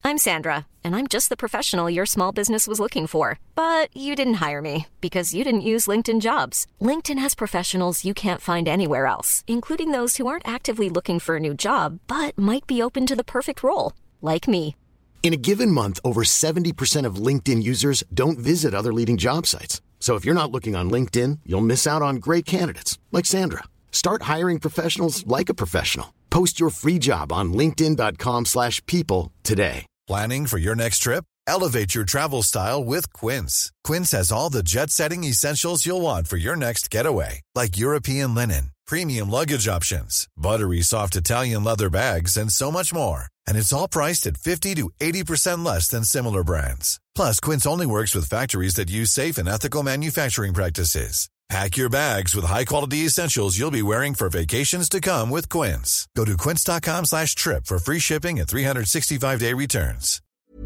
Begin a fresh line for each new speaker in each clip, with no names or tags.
I'm Sandra, and I'm just the professional your small business was looking for. But you didn't hire me because you didn't use LinkedIn Jobs. LinkedIn has professionals you can't find anywhere else, including those who aren't actively looking for a new job, but might be open to the perfect role, like me.
In a given month, over 70% of LinkedIn users don't visit other leading job sites. So if you're not looking on LinkedIn, you'll miss out on great candidates like Sandra. Start hiring professionals like a professional. Post your free job on linkedin.com/people today.
Planning for your next trip? Elevate your travel style with Quince. Quince has all the jet-setting essentials you'll want for your next getaway, like European linen, premium luggage options, buttery soft Italian leather bags, and so much more. And it's all priced at 50 to 80% less than similar brands. Plus, Quince only works with factories that use safe and ethical manufacturing practices. Pack your bags with high-quality essentials you'll be wearing for vacations to come with Quince. Go to quince.com/trip for free shipping and 365-day returns.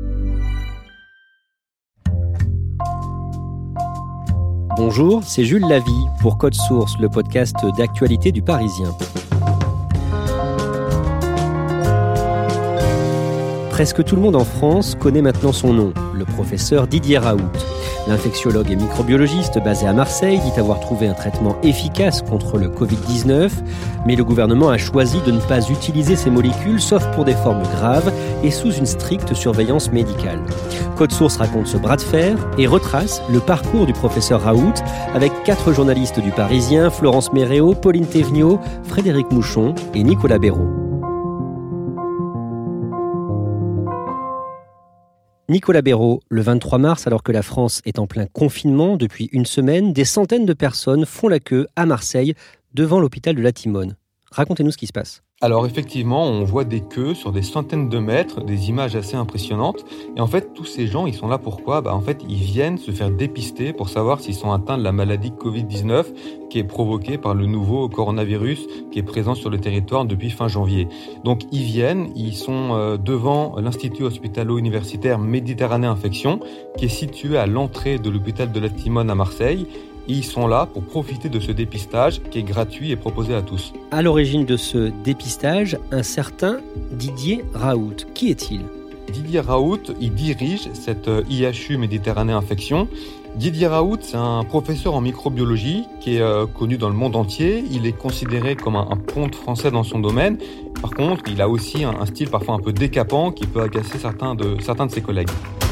Bonjour, c'est Jules Lavie pour Code Source, le podcast d'actualité du Parisien. Presque tout le monde en France connaît maintenant son nom, le professeur Didier Raoult. L'infectiologue et microbiologiste basé à Marseille dit avoir trouvé un traitement efficace contre le Covid-19, mais le gouvernement a choisi de ne pas utiliser ces molécules sauf pour des formes graves et sous une stricte surveillance médicale. Code Source raconte ce bras de fer et retrace le parcours du professeur Raoult avec 4 journalistes du Parisien, Florence Méréau, Pauline Théveniot, Frédéric Mouchon et Nicolas Béraud. Nicolas Béraud, le 23 mars, alors que la France est en plein confinement depuis une semaine, des centaines de personnes font la queue à Marseille devant l'hôpital de la Timone. Racontez-nous ce qui se passe.
Alors effectivement, on voit des queues sur des centaines de mètres, des images assez impressionnantes. Et en fait, tous ces gens, ils sont là pourquoi ? En fait, ils viennent se faire dépister pour savoir s'ils sont atteints de la maladie Covid-19 qui est provoquée par le nouveau coronavirus qui est présent sur le territoire depuis fin janvier. Donc ils viennent, ils sont devant l'Institut hospitalo-universitaire Méditerranée Infection qui est situé à l'entrée de l'hôpital de la Timone à Marseille. Et ils sont là pour profiter de ce dépistage qui est gratuit et proposé à tous.
À l'origine de ce dépistage, un certain Didier Raoult. Qui est-il ?
Didier Raoult, il dirige cette IHU Méditerranée Infection. Didier Raoult, c'est un professeur en microbiologie qui est connu dans le monde entier. Il est considéré comme un ponte français dans son domaine. Par contre, il a aussi un style parfois un peu décapant qui peut agacer certains de ses collègues.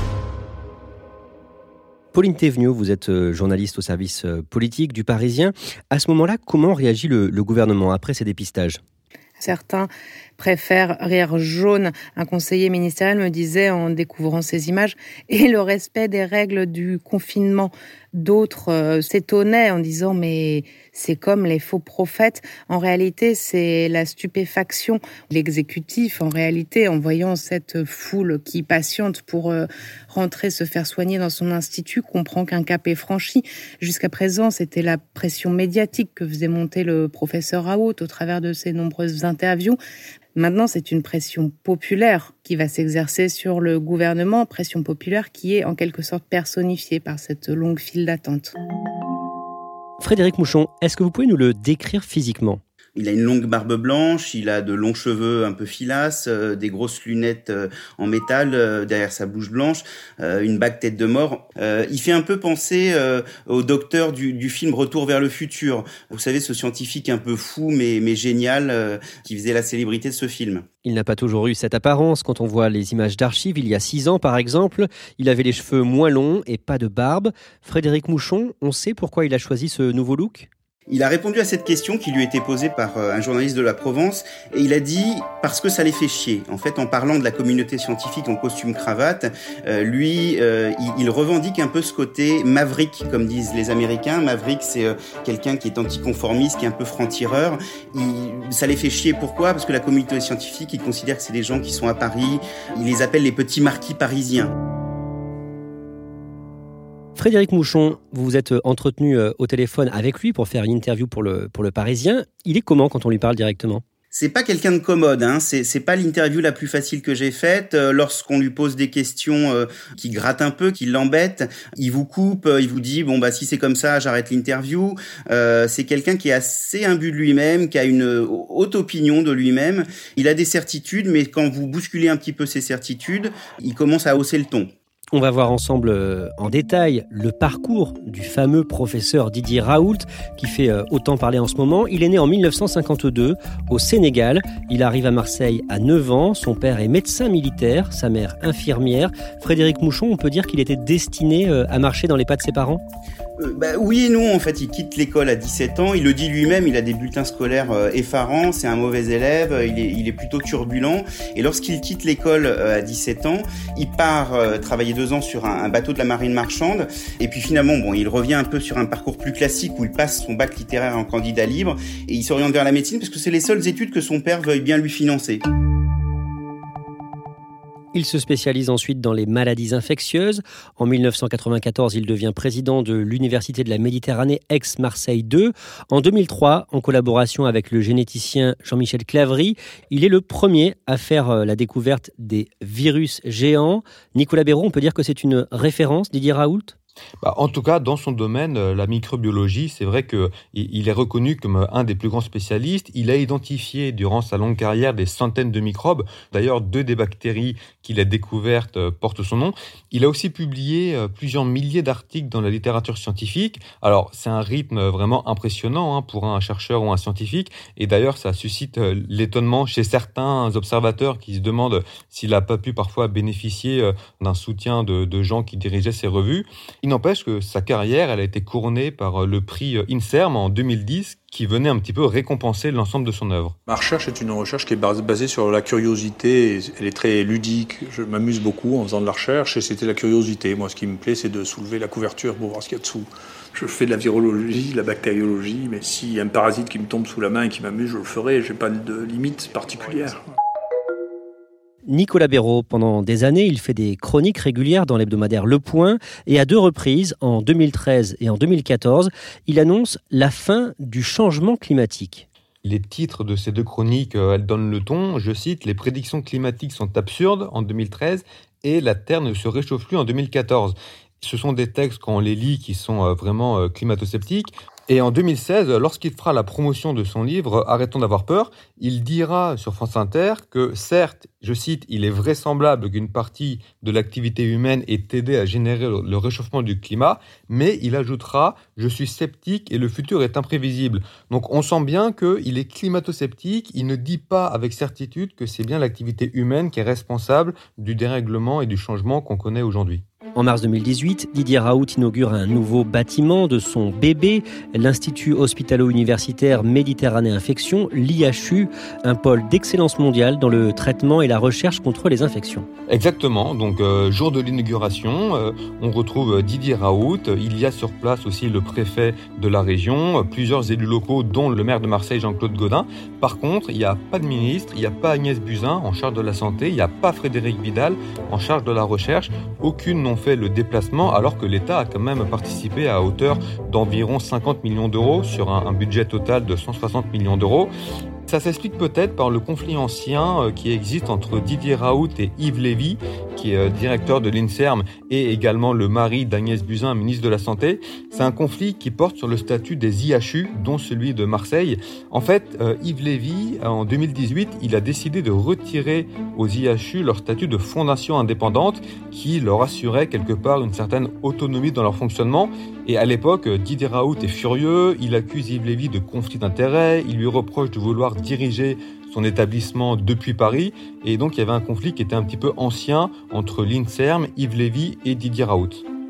Pauline Théveniot, vous êtes journaliste au service politique du Parisien. À ce moment-là, comment réagit le gouvernement après ces dépistages ?
Certains préfèrent rire jaune. Un conseiller ministériel me disait en découvrant ces images et le respect des règles du confinement. D'autres s'étonnaient en disant mais c'est comme les faux prophètes. En réalité, c'est la stupéfaction. L'exécutif, en réalité, en voyant cette foule qui patiente pour rentrer se faire soigner dans son institut, comprend qu'un cap est franchi. Jusqu'à présent, c'était la pression médiatique que faisait monter le professeur Raoult au travers de ses nombreuses interviews. Maintenant, c'est une pression populaire qui va s'exercer sur le gouvernement, pression populaire qui est en quelque sorte personnifiée par cette longue file d'attente.
Frédéric Mouchon, est-ce que vous pouvez nous le décrire physiquement ?
Il a une longue barbe blanche, il a de longs cheveux un peu filasses, des grosses lunettes en métal derrière sa bouche blanche, une bague tête de mort. Il fait un peu penser au docteur du film Retour vers le futur. Vous savez, ce scientifique un peu fou mais génial qui faisait la célébrité de ce film.
Il n'a pas toujours eu cette apparence. Quand on voit les images d'archives, il y a 6 ans par exemple, il avait les cheveux moins longs et pas de barbe. Frédéric Mouchon, on sait pourquoi il a choisi ce nouveau look ?
Il a répondu à cette question qui lui était posée par un journaliste de la Provence et il a dit parce que ça les fait chier. En fait, en parlant de la communauté scientifique en costume-cravate, il revendique un peu ce côté maverick, comme disent les Américains. Maverick, c'est quelqu'un qui est anticonformiste, qui est un peu franc-tireur. Ça les fait chier. Pourquoi ? Parce que la communauté scientifique, il considère que c'est des gens qui sont à Paris. Il les appelle les petits marquis parisiens.
Frédéric Mouchon, vous vous êtes entretenu au téléphone avec lui pour faire une interview pour le Parisien. Il est comment quand on lui parle directement ?
C'est pas quelqu'un de commode, hein. C'est pas l'interview la plus facile que j'ai faite. Lorsqu'on lui pose des questions qui grattent un peu, qui l'embêtent, il vous coupe, il vous dit bon bah si c'est comme ça, j'arrête l'interview. C'est quelqu'un qui est assez imbu de lui-même, qui a une haute opinion de lui-même. Il a des certitudes, mais quand vous bousculez un petit peu ses certitudes, il commence à hausser le ton.
On va voir ensemble en détail le parcours du fameux professeur Didier Raoult qui fait autant parler en ce moment. Il est né en 1952 au Sénégal. Il arrive à Marseille à 9 ans. Son père est médecin militaire, sa mère infirmière. Frédéric Mouchon, on peut dire qu'il était destiné à marcher dans les pas de ses parents ?
Oui et non, en fait, il quitte l'école à 17 ans, il le dit lui-même, il a des bulletins scolaires effarants, c'est un mauvais élève, il est plutôt turbulent, et lorsqu'il quitte l'école à 17 ans, il part travailler 2 ans sur un bateau de la marine marchande, et puis finalement, il revient un peu sur un parcours plus classique où il passe son bac littéraire en candidat libre, et il s'oriente vers la médecine parce que c'est les seules études que son père veuille bien lui financer.
Il se spécialise ensuite dans les maladies infectieuses. En 1994, il devient président de l'Université de la Méditerranée Aix-Marseille 2. En 2003, en collaboration avec le généticien Jean-Michel Claverie, il est le premier à faire la découverte des virus géants. Nicolas Béraud, on peut dire que c'est une référence, Didier Raoult ?
En tout cas, dans son domaine, la microbiologie, c'est vrai qu'il est reconnu comme un des plus grands spécialistes. Il a identifié durant sa longue carrière des centaines de microbes. D'ailleurs, 2 des bactéries qu'il a découvertes portent son nom. Il a aussi publié plusieurs milliers d'articles dans la littérature scientifique. Alors, c'est un rythme vraiment impressionnant pour un chercheur ou un scientifique. Et d'ailleurs, ça suscite l'étonnement chez certains observateurs qui se demandent s'il n'a pas pu parfois bénéficier d'un soutien de gens qui dirigeaient ces revues. Il n'empêche que sa carrière, elle a été couronnée par le prix INSERM en 2010, qui venait un petit peu récompenser l'ensemble de son œuvre.
Ma recherche est une recherche qui est basée sur la curiosité. Elle est très ludique. Je m'amuse beaucoup en faisant de la recherche et c'était la curiosité. Moi, ce qui me plaît, c'est de soulever la couverture pour voir ce qu'il y a dessous. Je fais de la virologie, de la bactériologie, mais s'il y a un parasite qui me tombe sous la main et qui m'amuse, je le ferai. Je n'ai pas de limite particulière.
Nicolas Béraud, pendant des années, il fait des chroniques régulières dans l'hebdomadaire Le Point et à 2 reprises, en 2013 et en 2014, il annonce la fin du changement climatique.
Les titres de ces 2 chroniques, elles donnent le ton. Je cite « Les prédictions climatiques sont absurdes » en 2013 et « La Terre ne se réchauffe plus » en 2014. Ce sont des textes, quand on les lit, qui sont vraiment climato-sceptiques. Et en 2016, lorsqu'il fera la promotion de son livre « Arrêtons d'avoir peur », il dira sur France Inter que certes, je cite, « il est vraisemblable qu'une partie de l'activité humaine ait aidé à générer le réchauffement du climat », mais il ajoutera « je suis sceptique et le futur est imprévisible ». Donc on sent bien qu'il est climato-sceptique, il ne dit pas avec certitude que c'est bien l'activité humaine qui est responsable du dérèglement et du changement qu'on connaît aujourd'hui.
En mars 2018, Didier Raoult inaugure un nouveau bâtiment de son bébé, l'Institut hospitalo-universitaire Méditerranée Infection, l'IHU, un pôle d'excellence mondiale dans le traitement et la recherche contre les infections.
Exactement, donc jour de l'inauguration, on retrouve Didier Raoult, il y a sur place aussi le préfet de la région, plusieurs élus locaux dont le maire de Marseille Jean-Claude Gaudin. Par contre, il n'y a pas de ministre, il n'y a pas Agnès Buzyn en charge de la santé, il n'y a pas Frédéric Vidal en charge de la recherche, aucune n'ont fait le déplacement alors que l'État a quand même participé à hauteur d'environ 50 millions d'euros sur un budget total de 160 millions d'euros. Ça s'explique peut-être par le conflit ancien qui existe entre Didier Raoult et Yves Lévy, qui est directeur de l'INSERM et également le mari d'Agnès Buzyn, ministre de la Santé. C'est un conflit qui porte sur le statut des IHU, dont celui de Marseille. En fait, Yves Lévy, en 2018, il a décidé de retirer aux IHU leur statut de fondation indépendante qui leur assurait quelque part une certaine autonomie dans leur fonctionnement. Et à l'époque, Didier Raoult est furieux, il accuse Yves Lévy de conflit d'intérêts, il lui reproche de vouloir diriger son établissement depuis Paris. Et donc, il y avait un conflit qui était un petit peu ancien entre l'INSERM, Yves Lévy et Didier Raoult.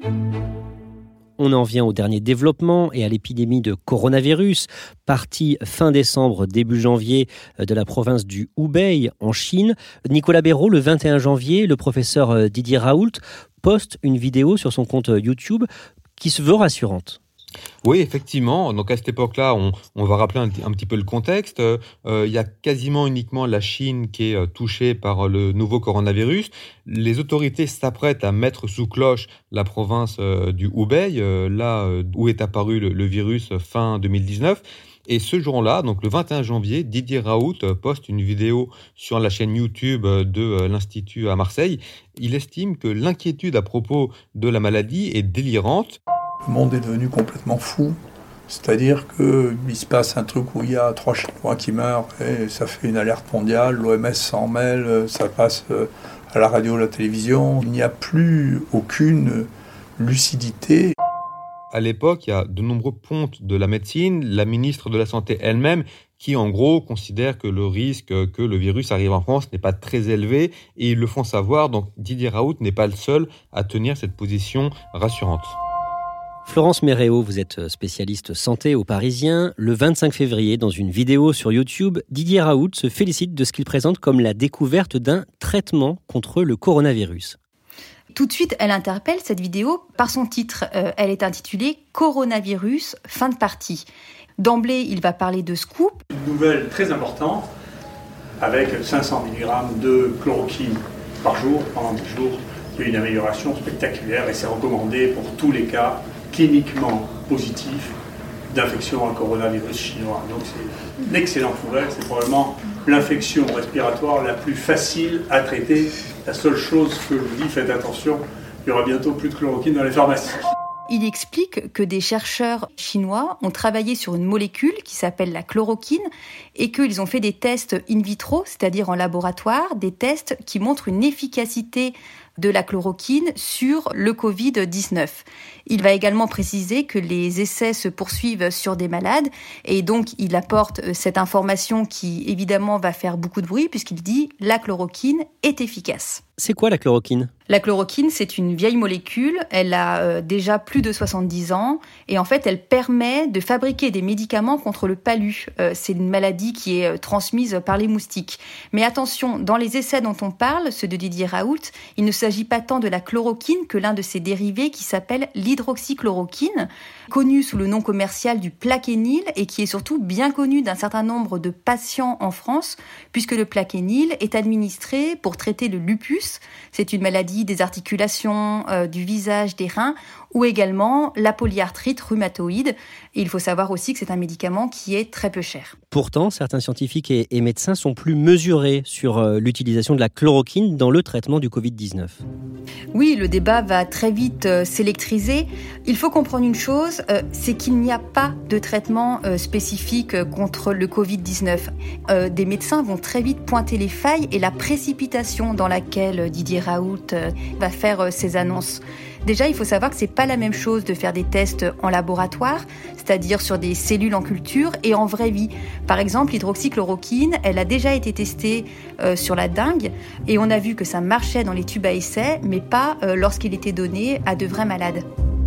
On en vient au dernier développement et à l'épidémie de coronavirus, partie fin décembre, début janvier de la province du Hubei en Chine. Nicolas Béraud, le 21 janvier, le professeur Didier Raoult poste une vidéo sur son compte YouTube qui se veut rassurante.
Oui, effectivement. Donc à cette époque-là, on va rappeler un petit peu le contexte. Il y a quasiment uniquement la Chine qui est touchée par le nouveau coronavirus. Les autorités s'apprêtent à mettre sous cloche la province du Hubei, là où est apparu le virus fin 2019. Et ce jour-là, donc le 21 janvier, Didier Raoult poste une vidéo sur la chaîne YouTube de l'Institut à Marseille. Il estime que l'inquiétude à propos de la maladie est délirante.
Le monde est devenu complètement fou. C'est-à-dire qu'il se passe un truc où il y a 3 Chinois qui meurent et ça fait une alerte mondiale, l'OMS s'en mêle, ça passe à la radio, à la télévision. Il n'y a plus aucune lucidité.
À l'époque, il y a de nombreux pontes de la médecine, la ministre de la Santé elle-même, qui en gros considère que le risque que le virus arrive en France n'est pas très élevé et ils le font savoir. Donc Didier Raoult n'est pas le seul à tenir cette position rassurante.
Florence Méréau, vous êtes spécialiste santé au Parisien. Le 25 février, dans une vidéo sur YouTube, Didier Raoult se félicite de ce qu'il présente comme la découverte d'un traitement contre le coronavirus.
Tout de suite, elle interpelle cette vidéo par son titre. Elle est intitulée « Coronavirus, fin de partie ». D'emblée, il va parler de scoop.
Une nouvelle très importante, avec 500 mg de chloroquine par jour, pendant 10 jours. Il y a une amélioration spectaculaire et c'est recommandé pour tous les cas cliniquement positifs d'infection à coronavirus chinois. Donc c'est une excellente nouvelle, c'est probablement l'infection respiratoire la plus facile à traiter. La seule chose que je vous dis, faites attention, il y aura bientôt plus de chloroquine dans les pharmacies.
Il explique que des chercheurs chinois ont travaillé sur une molécule qui s'appelle la chloroquine et qu'ils ont fait des tests in vitro, c'est-à-dire en laboratoire, des tests qui montrent une efficacité de la chloroquine sur le Covid-19. Il va également préciser que les essais se poursuivent sur des malades et donc il apporte cette information qui évidemment va faire beaucoup de bruit puisqu'il dit « la chloroquine est efficace ».
C'est quoi la chloroquine ?
La chloroquine, c'est une vieille molécule, elle a déjà plus de 70 ans et en fait elle permet de fabriquer des médicaments contre le palu. C'est une maladie qui est transmise par les moustiques. Mais attention, dans les essais dont on parle, ceux de Didier Raoult, il ne s'agit pas tant de la chloroquine que l'un de ses dérivés qui s'appelle l'hydroxychloroquine, connu sous le nom commercial du Plaquenil et qui est surtout bien connu d'un certain nombre de patients en France puisque le Plaquenil est administré pour traiter le lupus. C'est une maladie des articulations, du visage, des reins, ou également la polyarthrite rhumatoïde. Et il faut savoir aussi que c'est un médicament qui est très peu cher.
Pourtant, certains scientifiques et médecins sont plus mesurés sur l'utilisation de la chloroquine dans le traitement du Covid-19.
Oui, le débat va très vite s'électriser. Il faut comprendre une chose, c'est qu'il n'y a pas de traitement spécifique contre le Covid-19. Des médecins vont très vite pointer les failles et la précipitation dans laquelle Didier Raoult va faire ses annonces. Déjà, il faut savoir que c'est pas la même chose de faire des tests en laboratoire, c'est-à-dire sur des cellules en culture et en vraie vie. Par exemple, l'hydroxychloroquine, elle a déjà été testée sur la dengue et on a vu que ça marchait dans les tubes à essai, mais pas lorsqu'il était donné à de vrais malades.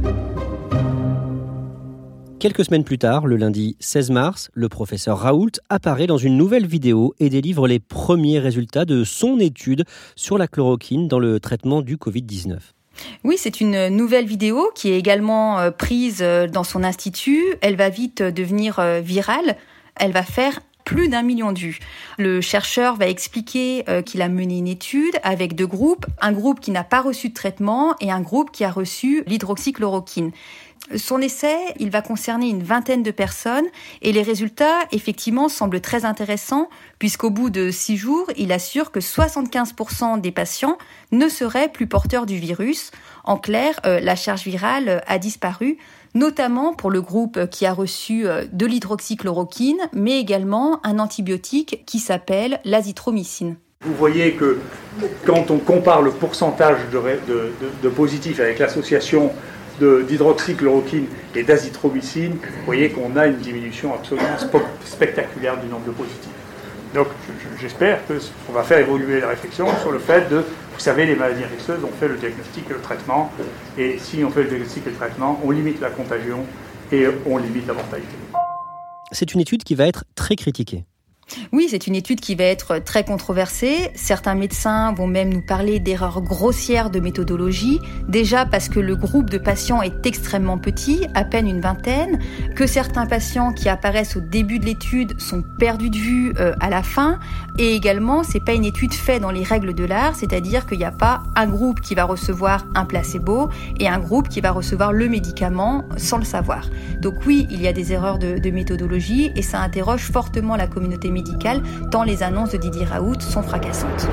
Quelques semaines plus tard, le lundi 16 mars, le professeur Raoult apparaît dans une nouvelle vidéo et délivre les premiers résultats de son étude sur la chloroquine dans le traitement du Covid-19.
Oui, c'est une nouvelle vidéo qui est également prise dans son institut. Elle va vite devenir virale. Elle va faire plus d'1 million de vues. Le chercheur va expliquer qu'il a mené une étude avec 2 groupes. Un groupe qui n'a pas reçu de traitement et un groupe qui a reçu l'hydroxychloroquine. Son essai, il va concerner une 20aine de personnes et les résultats, effectivement, semblent très intéressants puisqu'au bout de 6 jours, il assure que 75% des patients ne seraient plus porteurs du virus. En clair, la charge virale a disparu, notamment pour le groupe qui a reçu de l'hydroxychloroquine, mais également un antibiotique qui s'appelle l'azithromycine.
Vous voyez que quand on compare le pourcentage de positifs avec l'association d'hydroxychloroquine et d'azithromycine, vous voyez qu'on a une diminution absolument spectaculaire du nombre de positifs. Donc j'espère qu'on va faire évoluer la réflexion sur le fait de, vous savez, les maladies infectieuses, on fait le diagnostic et le traitement, et si on fait le diagnostic et le traitement, on limite la contagion et on limite la mortalité.
C'est une étude qui va être très critiquée.
Oui, c'est une étude qui va être très controversée. Certains médecins vont même nous parler d'erreurs grossières de méthodologie. Déjà parce que le groupe de patients est extrêmement petit, à peine une vingtaine, que certains patients qui apparaissent au début de l'étude sont perdus de vue à la fin. Et également, c'est pas une étude faite dans les règles de l'art, c'est-à-dire qu'il n'y a pas un groupe qui va recevoir un placebo et un groupe qui va recevoir le médicament sans le savoir. Donc oui, il y a des erreurs de méthodologie et ça interroge fortement la communauté médicale, tant les annonces de Didier Raoult sont fracassantes.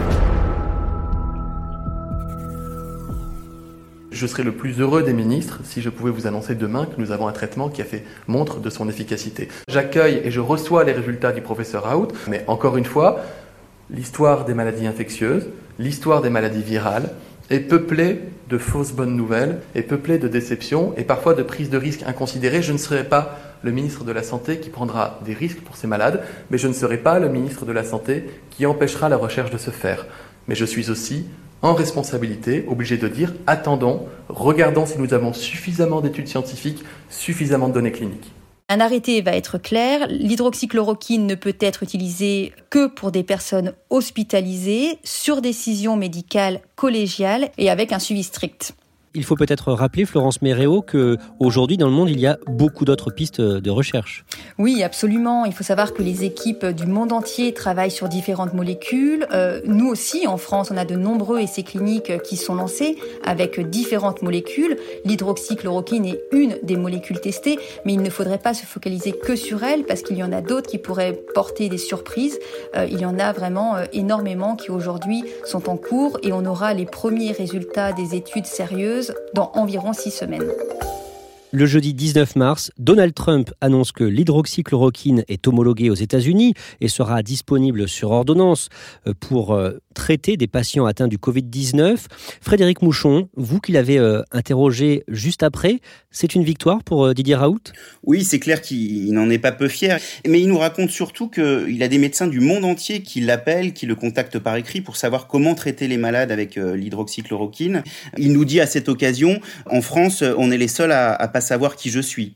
Je serais le plus heureux des ministres si je pouvais vous annoncer demain que nous avons un traitement qui a fait montre de son efficacité. J'accueille et je reçois les résultats du professeur Raoult, mais encore une fois, l'histoire des maladies infectieuses, l'histoire des maladies virales est peuplée de fausses bonnes nouvelles, est peuplée de déceptions et parfois de prises de risques inconsidérées. Je ne serai pas le ministre de la Santé qui prendra des risques pour ces malades, mais je ne serai pas le ministre de la Santé qui empêchera la recherche de se faire. Mais je suis aussi, en responsabilité, obligé de dire « attendons, regardons si nous avons suffisamment d'études scientifiques, suffisamment de données cliniques ».
Un arrêté va être clair, l'hydroxychloroquine ne peut être utilisée que pour des personnes hospitalisées, sur décision médicale collégiale et avec un suivi strict.
Il faut peut-être rappeler, Florence Méréau, qu'aujourd'hui dans le monde, il y a beaucoup d'autres pistes de recherche.
Oui, absolument. Il faut savoir que les équipes du monde entier travaillent sur différentes molécules. Nous aussi, en France, on a de nombreux essais cliniques qui sont lancés avec différentes molécules. L'hydroxychloroquine est une des molécules testées, mais il ne faudrait pas se focaliser que sur elle parce qu'il y en a d'autres qui pourraient porter des surprises. Il y en a vraiment énormément qui aujourd'hui sont en cours et on aura les premiers résultats des études sérieuses dans environ 6 semaines.
Le jeudi 19 mars, Donald Trump annonce que l'hydroxychloroquine est homologuée aux États-Unis et sera disponible sur ordonnance pour traiter des patients atteints du Covid-19. Frédéric Mouchon, vous qui l'avez interrogé juste après, c'est une victoire pour Didier Raoult ?
Oui, c'est clair qu'il n'en est pas peu fier. Mais il nous raconte surtout qu'il a des médecins du monde entier qui l'appellent, qui le contactent par écrit pour savoir comment traiter les malades avec l'hydroxychloroquine. Il nous dit à cette occasion, en France, on est les seuls à pas savoir qui je suis.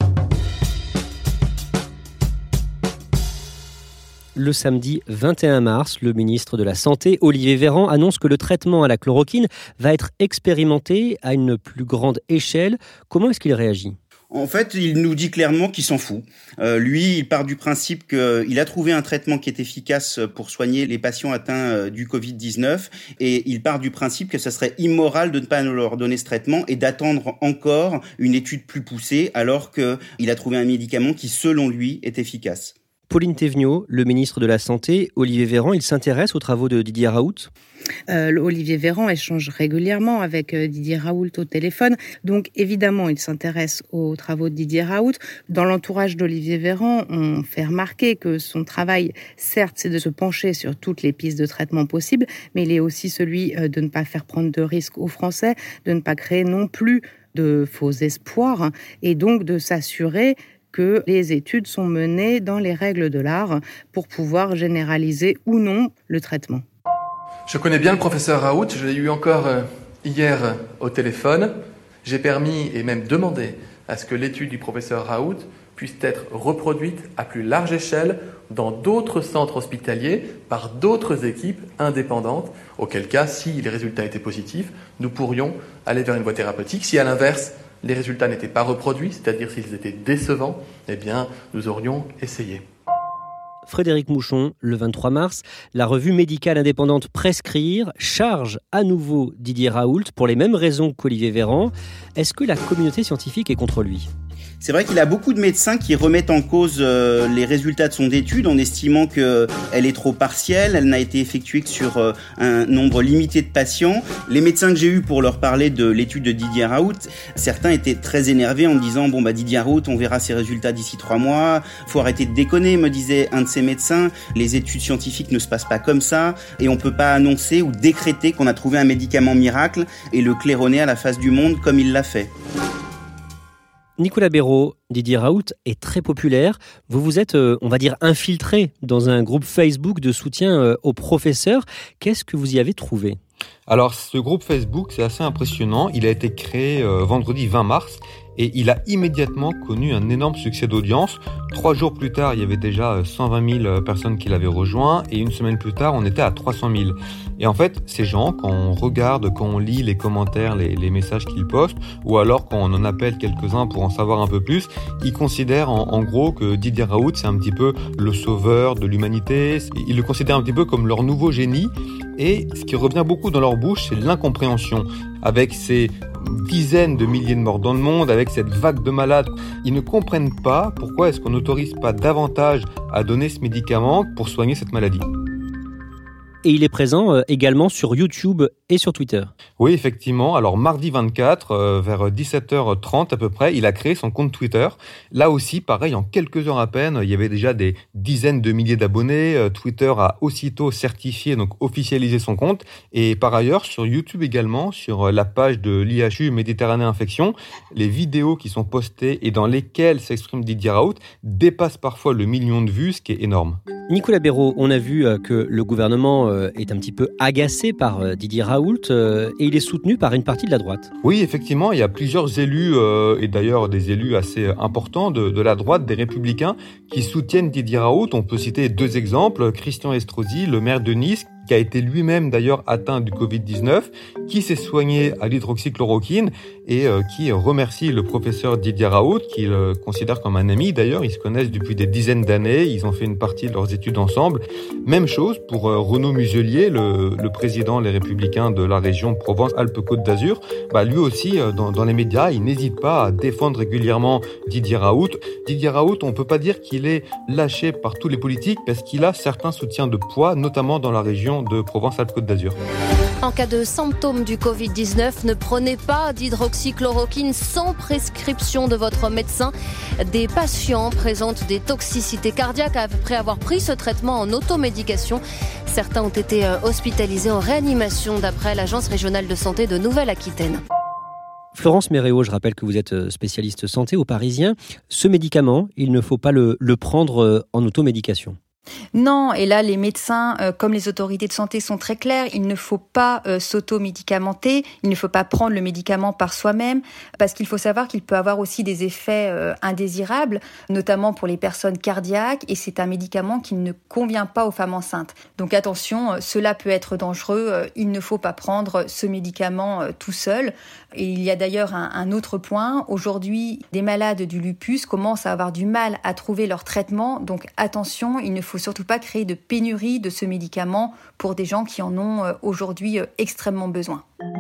Le samedi 21 mars, le ministre de la Santé, Olivier Véran, annonce que le traitement à la chloroquine va être expérimenté à une plus grande échelle. Comment est-ce qu'il réagit ?
En fait, il nous dit clairement qu'il s'en fout. Lui, il part du principe qu'il a trouvé un traitement qui est efficace pour soigner les patients atteints du Covid-19 et il part du principe que ça serait immoral de ne pas leur donner ce traitement et d'attendre encore une étude plus poussée alors qu'il a trouvé un médicament qui, selon lui, est efficace.
Pauline Thévenot, le ministre de la Santé, Olivier Véran, il s'intéresse aux travaux de Didier Raoult ?
Olivier Véran échange régulièrement avec Didier Raoult au téléphone. Donc évidemment, il s'intéresse aux travaux de Didier Raoult. Dans l'entourage d'Olivier Véran, on fait remarquer que son travail, certes, c'est de se pencher sur toutes les pistes de traitement possibles, mais il est aussi celui de ne pas faire prendre de risques aux Français, de ne pas créer non plus de faux espoirs et donc de s'assurer que les études sont menées dans les règles de l'art pour pouvoir généraliser ou non le traitement.
Je connais bien le professeur Raoult, je l'ai eu encore hier au téléphone. J'ai permis et même demandé à ce que l'étude du professeur Raoult puisse être reproduite à plus large échelle dans d'autres centres hospitaliers par d'autres équipes indépendantes, auquel cas, si les résultats étaient positifs, nous pourrions aller vers une voie thérapeutique. Si à l'inverse, les résultats n'étaient pas reproduits, c'est-à-dire s'ils étaient décevants, eh bien, nous aurions essayé.
Frédéric Mouchon, le 23 mars, la revue médicale indépendante Prescrire charge à nouveau Didier Raoult pour les mêmes raisons qu'Olivier Véran. Est-ce que la communauté scientifique est contre lui ?
C'est vrai qu'il a beaucoup de médecins qui remettent en cause les résultats de son étude en estimant qu'elle est trop partielle, elle n'a été effectuée que sur un nombre limité de patients. Les médecins que j'ai eus pour leur parler de l'étude de Didier Raoult, certains étaient très énervés en me disant « Didier Raoult, on verra ses résultats d'ici 3 mois, faut arrêter de déconner », me disait un de ces médecins. Les études scientifiques ne se passent pas comme ça et on peut pas annoncer ou décréter qu'on a trouvé un médicament miracle et le claironner à la face du monde comme il l'a fait.
Nicolas Béraud, Didier Raoult est très populaire. Vous vous êtes, on va dire, infiltré dans un groupe Facebook de soutien aux professeurs. Qu'est-ce que vous y avez trouvé ?
Alors, ce groupe Facebook, c'est assez impressionnant. Il a été créé vendredi 20 mars et il a immédiatement connu un énorme succès d'audience. 3 jours plus tard, il y avait déjà 120 000 personnes qui l'avaient rejoint et une semaine plus tard, on était à 300 000. Et en fait, ces gens, quand on regarde, quand on lit les commentaires, les messages qu'ils postent, ou alors quand on en appelle quelques-uns pour en savoir un peu plus, ils considèrent en gros que Didier Raoult, c'est un petit peu le sauveur de l'humanité. Ils le considèrent un petit peu comme leur nouveau génie. Et ce qui revient beaucoup dans leur bouche, c'est l'incompréhension. Avec ces dizaines de milliers de morts dans le monde, avec cette vague de malades, ils ne comprennent pas pourquoi est-ce qu'on n'autorise pas davantage à donner ce médicament pour soigner cette maladie.
Et il est présent également sur YouTube et sur Twitter.
Oui, effectivement. Alors, mardi 24, vers 17h30 à peu près, il a créé son compte Twitter. Là aussi, pareil, en quelques heures à peine, il y avait déjà des dizaines de milliers d'abonnés. Twitter a aussitôt certifié, donc officialisé son compte. Et par ailleurs, sur YouTube également, sur la page de l'IHU Méditerranée Infection, les vidéos qui sont postées et dans lesquelles s'exprime Didier Raoult dépassent parfois le 1 million de vues, ce qui est énorme.
Nicolas Béraud, on a vu que le gouvernement est un petit peu agacé par Didier Raoult et il est soutenu par une partie de la droite.
Oui, effectivement, il y a plusieurs élus, et d'ailleurs des élus assez importants de la droite, des Républicains, qui soutiennent Didier Raoult. On peut citer 2 exemples. Christian Estrosi, le maire de Nice, qui a été lui-même d'ailleurs atteint du Covid-19, qui s'est soigné à l'hydroxychloroquine et qui remercie le professeur Didier Raoult, qu'il considère comme un ami. D'ailleurs, ils se connaissent depuis des dizaines d'années, ils ont fait une partie de leurs études ensemble. Même chose pour Renaud Muselier, le président Les Républicains de la région Provence-Alpes-Côte d'Azur. Lui aussi, dans les médias, il n'hésite pas à défendre régulièrement Didier Raoult. Didier Raoult, on ne peut pas dire qu'il est lâché par tous les politiques parce qu'il a certains soutiens de poids, notamment dans la région de Provence-Alpes-Côte d'Azur.
En cas de symptômes du Covid-19, ne prenez pas d'hydroxychloroquine sans prescription de votre médecin. Des patients présentent des toxicités cardiaques après avoir pris ce traitement en automédication. Certains ont été hospitalisés en réanimation d'après l'Agence régionale de santé de Nouvelle-Aquitaine.
Florence Méréau, je rappelle que vous êtes spécialiste santé au Parisien. Ce médicament, il ne faut pas le prendre en automédication.
Non, et là, les médecins, comme les autorités de santé sont très clairs, il ne faut pas s'auto-médicamenter, il ne faut pas prendre le médicament par soi-même, parce qu'il faut savoir qu'il peut avoir aussi des effets indésirables, notamment pour les personnes cardiaques, et c'est un médicament qui ne convient pas aux femmes enceintes. Donc attention, cela peut être dangereux, il ne faut pas prendre ce médicament tout seul. Et il y a d'ailleurs un autre point, aujourd'hui, des malades du lupus commencent à avoir du mal à trouver leur traitement, donc attention, il ne faut surtout pas créer de pénurie de ce médicament pour des gens qui en ont aujourd'hui extrêmement besoin.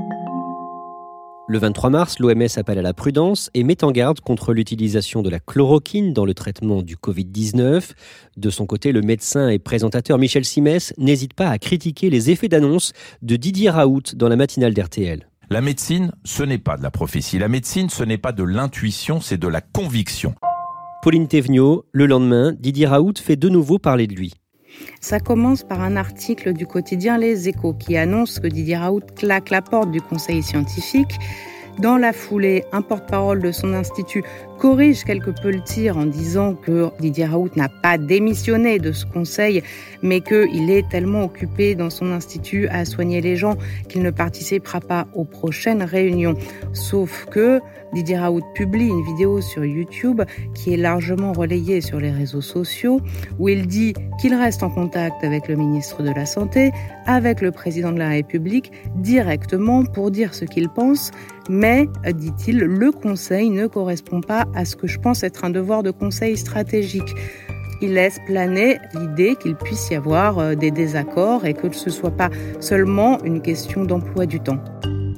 Le 23 mars, l'OMS appelle à la prudence et met en garde contre l'utilisation de la chloroquine dans le traitement du Covid-19. De son côté, le médecin et présentateur Michel Simès n'hésite pas à critiquer les effets d'annonce de Didier Raoult dans la matinale d'RTL.
La médecine, ce n'est pas de la prophétie. La médecine, ce n'est pas de l'intuition, c'est de la conviction.
Pauline Thévenot, le lendemain, Didier Raoult fait de nouveau parler de lui.
Ça commence par un article du quotidien Les Échos qui annonce que Didier Raoult claque la porte du conseil scientifique. Dans la foulée, un porte-parole de son institut corrige quelque peu le tir en disant que Didier Raoult n'a pas démissionné de ce conseil, mais qu'il est tellement occupé dans son institut à soigner les gens qu'il ne participera pas aux prochaines réunions. Sauf que Didier Raoult publie une vidéo sur YouTube qui est largement relayée sur les réseaux sociaux où il dit qu'il reste en contact avec le ministre de la Santé, avec le président de la République, directement pour dire ce qu'il pense. Mais, dit-il, le conseil ne correspond pas à ce que je pense être un devoir de conseil stratégique. Il laisse planer l'idée qu'il puisse y avoir des désaccords et que ce ne soit pas seulement une question d'emploi du temps.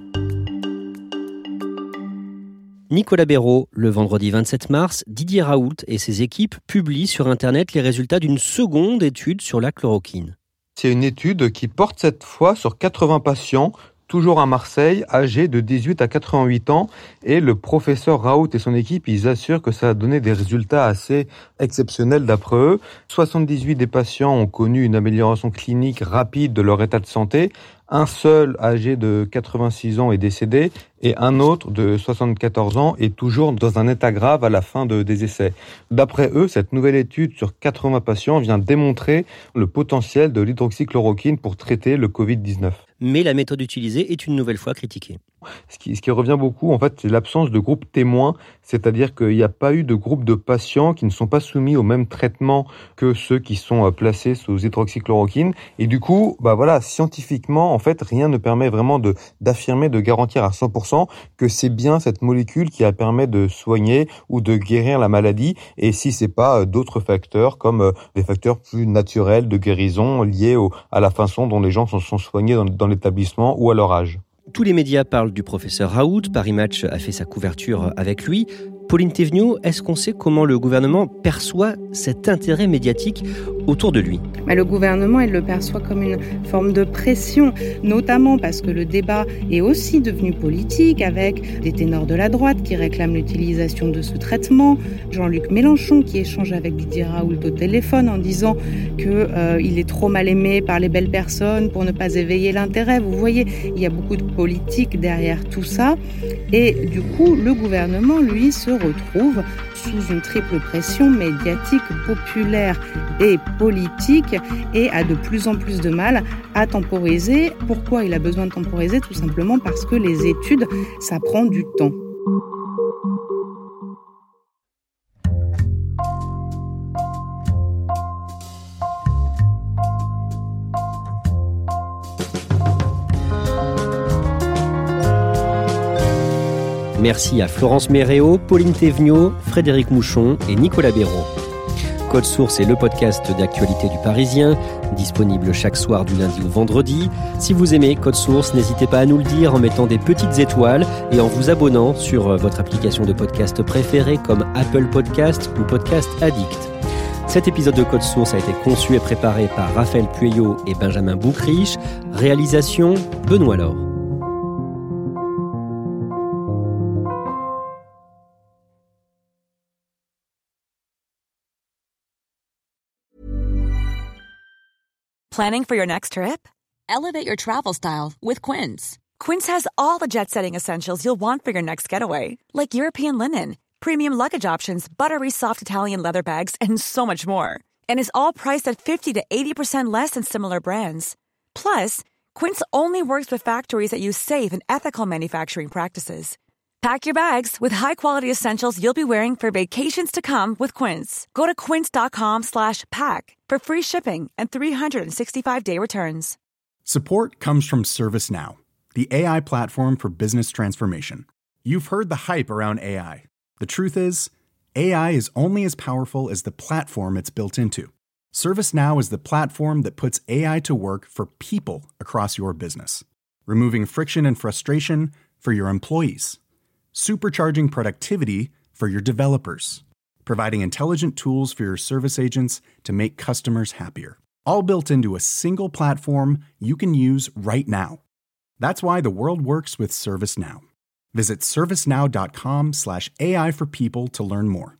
Nicolas Béraud, le vendredi 27 mars, Didier Raoult et ses équipes publient sur Internet les résultats d'une seconde étude sur la chloroquine.
C'est une étude qui porte cette fois sur 80 patients, toujours à Marseille, âgés de 18 à 88 ans. Et le professeur Raoult et son équipe, ils assurent que ça a donné des résultats assez exceptionnels d'après eux. 78 des patients ont connu une amélioration clinique rapide de leur état de santé. Un seul âgé de 86 ans est décédé et un autre de 74 ans est toujours dans un état grave à la fin des essais. D'après eux, cette nouvelle étude sur 80 patients vient démontrer le potentiel de l'hydroxychloroquine pour traiter le Covid-19.
mais la méthode utilisée est une nouvelle fois critiquée.
Ce qui revient beaucoup, en fait, c'est l'absence de groupe témoin, c'est-à-dire qu'il n'y a pas eu de groupe de patients qui ne sont pas soumis au même traitement que ceux qui sont placés sous hydroxychloroquine. Et du coup, scientifiquement, en fait, rien ne permet vraiment d'affirmer, de garantir à 100% que c'est bien cette molécule qui permet de soigner ou de guérir la maladie, et si c'est pas d'autres facteurs comme des facteurs plus naturels de guérison liés à la façon dont les gens sont soignés dans l'établissement ou à leur âge.
Tous les médias parlent du professeur Raoult. Paris Match a fait sa couverture avec lui. Pauline Thévenoud, est-ce qu'on sait comment le gouvernement perçoit cet intérêt médiatique autour de lui ?
Le gouvernement, il le perçoit comme une forme de pression, notamment parce que le débat est aussi devenu politique avec des ténors de la droite qui réclament l'utilisation de ce traitement, Jean-Luc Mélenchon qui échange avec Didier Raoult au téléphone en disant qu'il est trop mal aimé par les belles personnes pour ne pas éveiller l'intérêt. Vous voyez, il y a beaucoup de politique derrière tout ça. Et du coup, le gouvernement, lui, se retrouve sous une triple pression médiatique, populaire et politique et a de plus en plus de mal à temporiser. Pourquoi il a besoin de temporiser ? Tout simplement parce que les études, ça prend du temps.
Merci à Florence Méréo, Pauline Thévenoud, Frédéric Mouchon et Nicolas Béraud. Code Source est le podcast d'actualité du Parisien, disponible chaque soir du lundi au vendredi. Si vous aimez Code Source, n'hésitez pas à nous le dire en mettant des petites étoiles et en vous abonnant sur votre application de podcast préférée comme Apple Podcast ou Podcast Addict. Cet épisode de Code Source a été conçu et préparé par Raphaël Pueyo et Benjamin Boucriche. Réalisation, Benoît Laure.
Planning for your next trip? Elevate your travel style with Quince. Quince has all the jet-setting essentials you'll want for your next getaway, like European linen, premium luggage options, buttery soft Italian leather bags, and so much more. And is all priced at 50 to 80% less than similar brands. Plus, Quince only works with factories that use safe and ethical manufacturing practices. Pack your bags with high-quality essentials you'll be wearing for vacations to come with Quince. Go to quince.com/pack for free shipping and 365-day returns.
Support comes from ServiceNow, the AI platform for business transformation. You've heard the hype around AI. The truth is, AI is only as powerful as the platform it's built into. ServiceNow is the platform that puts AI to work for people across your business, removing friction and frustration for your employees, supercharging productivity for your developers, providing intelligent tools for your service agents to make customers happier. All built into a single platform you can use right now. That's why the world works with ServiceNow. Visit servicenow.com/AI for people to learn more.